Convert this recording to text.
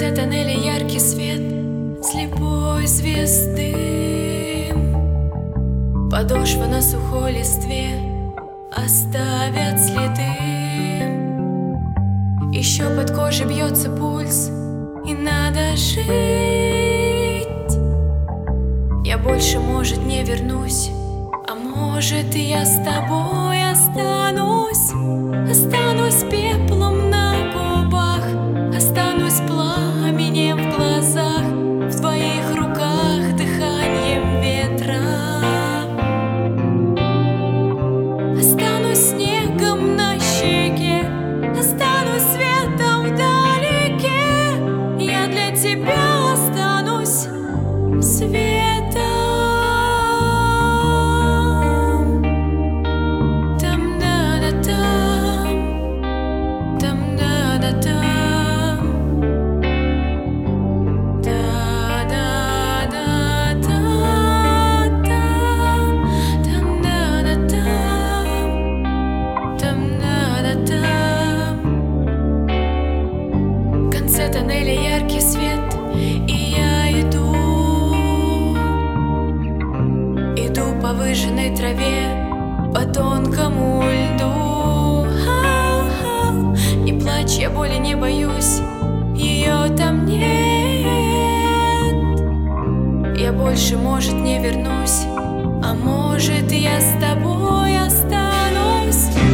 конце тоннеля яркий свет слепой звезды. Подошва на сухой листве оставят следы. Еще под кожей бьется пульс, и надо жить. Я больше, может, не вернусь, а может, и я с тобой останусь. Останусь пеплом на губах, останусь пламенем в глазах, в твоих руках дыханием ветра. Останусь снегом на щеке, останусь светом вдалеке. Я для тебя останусь светом. Тоннеля яркий свет, и я иду по выжженной траве, по тонкому льду. Не плачь, я боли не боюсь, ее там нет. Я больше, может, не вернусь, а может, я с тобой останусь.